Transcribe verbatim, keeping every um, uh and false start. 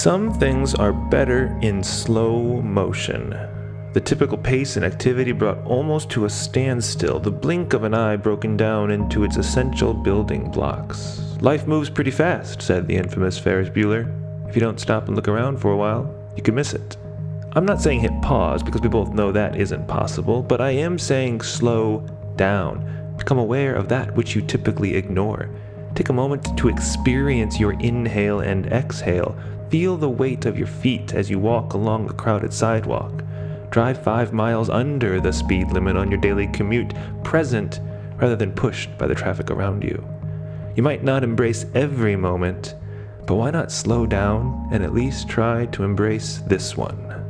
Some things are better in slow motion. The typical pace and activity brought almost to a standstill, the blink of an eye broken down into its essential building blocks. Life moves pretty fast, said the infamous Ferris Bueller. If you don't stop and look around for a while, you could miss it. I'm not saying hit pause, because we both know that isn't possible, but I am saying slow down. Become aware of that which you typically ignore. Take a moment to experience your inhale and exhale. Feel the weight of your feet as you walk along the crowded sidewalk. Drive five miles under the speed limit on your daily commute, present rather than pushed by the traffic around you. You might not embrace every moment, but why not slow down and at least try to embrace this one?